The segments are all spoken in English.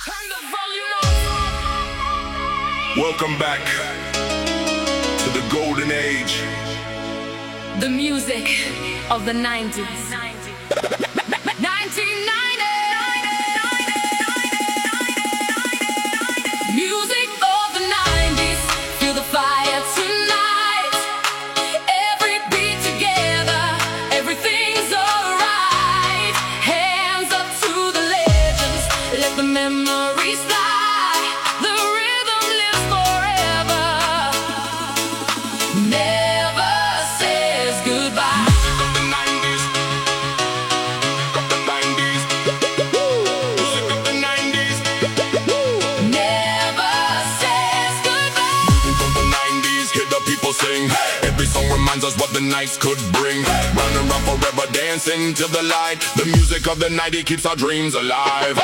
Welcome back to the golden age. The music of the 90s. 1990. Music of the 90s. Feel the fire tonight. Every beat together. Everything's alright. Hands up to the legends. Let the memories fly. The rhythm lives forever. Never says goodbye. Music of the 90s. Of the 90s. Music of the 90s. Never says goodbye. Music of the 90s. Hear the people sing. Every song reminds us what the nights could bring. Round and round forever, dancing till the light. The music of the 90s keeps our dreams alive.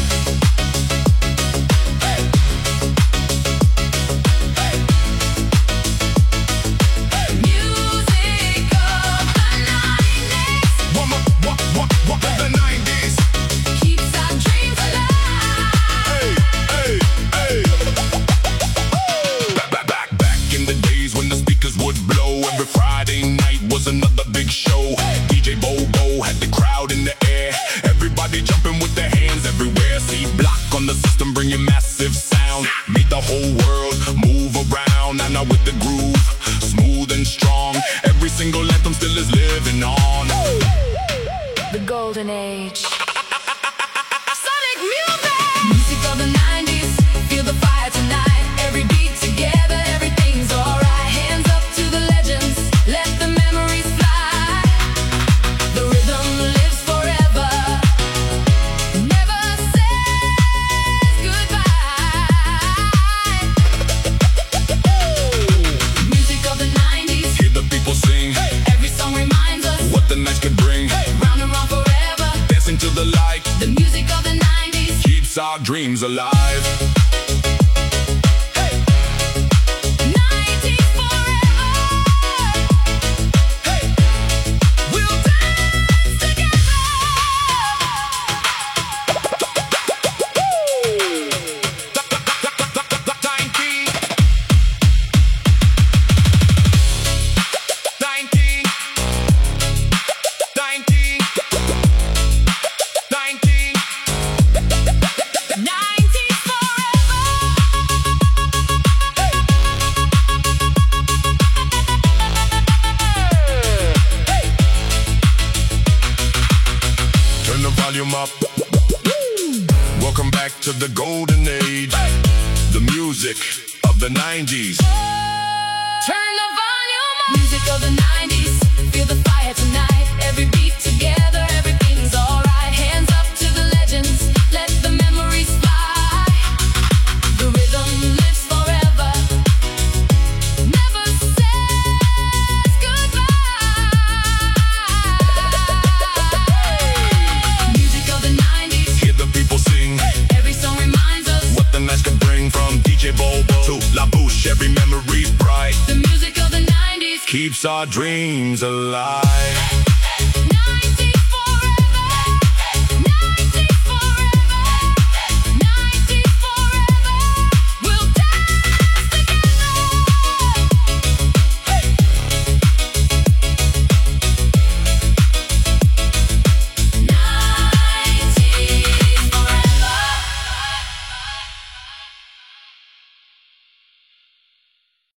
Another big show. DJ Bobo had the crowd in the air. Everybody jumping with their hands everywhere. C Block on the system bringing massive sound. Made the whole world move around. And now with the groove, smooth and strong. Every single anthem still is living on. The golden age. Sonic music. Music of the 90s. Feel the fire tonight. Every beat together. Everything's alright. Hands up to the legends. Let the memories fly. The rhythm lives forever. Never says goodbye. Music of the 90s. Hear the people sing. Every song reminds us what the nights could bring. Round and round forever. Dancing to the light. The music of the 90s Keeps our dreams alive. 90s forever. We'll dance together. 90s forever. Turn the volume up. Welcome back to the golden age. The music of the 90s. Turn the volume up. Music of the 90s. Feel the fire tonight. Every beat together. Everything's alright. Hands up to the legends. Let the memories fly. The rhythm lives forever. Never says goodbye. Music of the 90s. Hear the people sing. Every song reminds us What the nights could bring. From DJ Bobo to La Bouche, every memory's bright. the music of the 90s Keeps our dreams alive.